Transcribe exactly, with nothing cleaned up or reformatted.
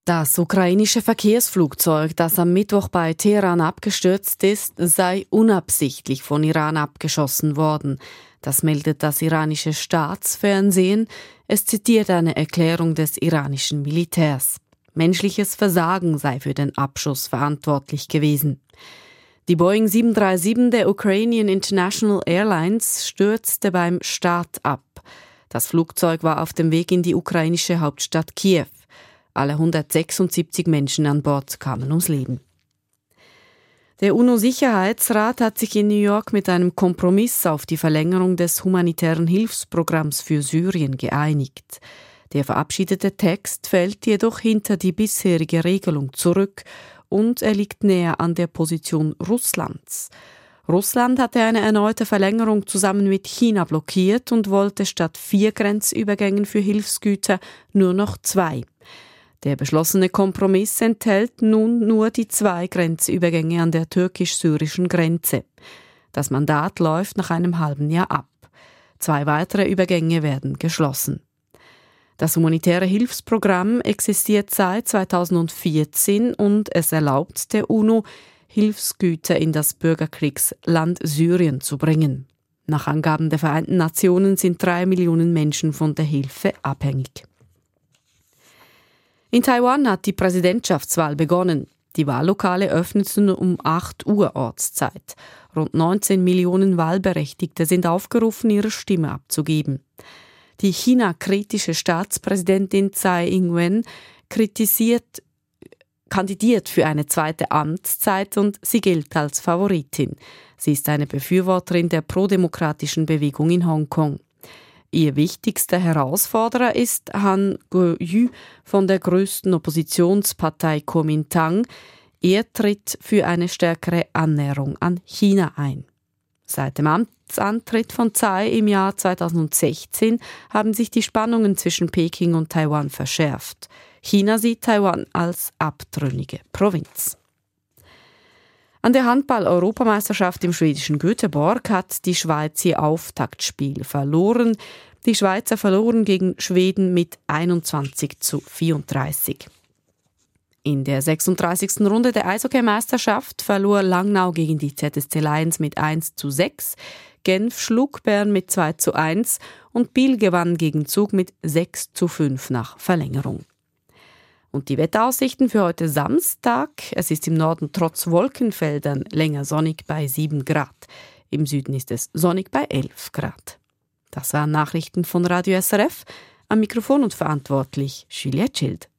Das ukrainische Verkehrsflugzeug, das am Mittwoch bei Teheran abgestürzt ist, sei unabsichtlich von Iran abgeschossen worden. Das meldet das iranische Staatsfernsehen. Es zitiert eine Erklärung des iranischen Militärs. Menschliches Versagen sei für den Abschuss verantwortlich gewesen. Die Boeing sieben drei sieben der Ukrainian International Airlines stürzte beim Start ab. Das Flugzeug war auf dem Weg in die ukrainische Hauptstadt Kiew. Alle hundertsechsundsiebzig Menschen an Bord kamen ums Leben. Der UNO-Sicherheitsrat hat sich in New York mit einem Kompromiss auf die Verlängerung des humanitären Hilfsprogramms für Syrien geeinigt. Der verabschiedete Text fällt jedoch hinter die bisherige Regelung zurück und er liegt näher an der Position Russlands. Russland hatte eine erneute Verlängerung zusammen mit China blockiert und wollte statt vier Grenzübergängen für Hilfsgüter nur noch zwei. Der beschlossene Kompromiss enthält nun nur die zwei Grenzübergänge an der türkisch-syrischen Grenze. Das Mandat läuft nach einem halben Jahr ab. Zwei weitere Übergänge werden geschlossen. Das humanitäre Hilfsprogramm existiert seit zweitausendvierzehn und es erlaubt der UNO, Hilfsgüter in das Bürgerkriegsland Syrien zu bringen. Nach Angaben der Vereinten Nationen sind drei Millionen Menschen von der Hilfe abhängig. In Taiwan hat die Präsidentschaftswahl begonnen. Die Wahllokale öffneten um acht Uhr Ortszeit. Rund neunzehn Millionen Wahlberechtigte sind aufgerufen, ihre Stimme abzugeben. Die China-kritische Staatspräsidentin Tsai Ing-wen kritisiert, kandidiert für eine zweite Amtszeit und sie gilt als Favoritin. Sie ist eine Befürworterin der prodemokratischen Bewegung in Hongkong. Ihr wichtigster Herausforderer ist Han Kuo-yu von der größten Oppositionspartei Kuomintang. Er tritt für eine stärkere Annäherung an China ein. Seit dem Amtsantritt von Tsai im Jahr zweitausendsechzehn haben sich die Spannungen zwischen Peking und Taiwan verschärft. China sieht Taiwan als abtrünnige Provinz. An der Handball-Europameisterschaft im schwedischen Göteborg hat die Schweiz ihr Auftaktspiel verloren. Die Schweizer verloren gegen Schweden mit einundzwanzig zu vierunddreißig. In der sechsunddreißigsten Runde der Eishockey-Meisterschaft verlor Langnau gegen die Z S C Lions mit eins zu sechs, Genf schlug Bern mit zwei zu eins und Biel gewann gegen Zug mit sechs zu fünf nach Verlängerung. Und die Wetteraussichten für heute Samstag. Es ist im Norden trotz Wolkenfeldern länger sonnig bei sieben Grad. Im Süden ist es sonnig bei elf Grad. Das waren Nachrichten von Radio S R F. Am Mikrofon und verantwortlich Julia Schild.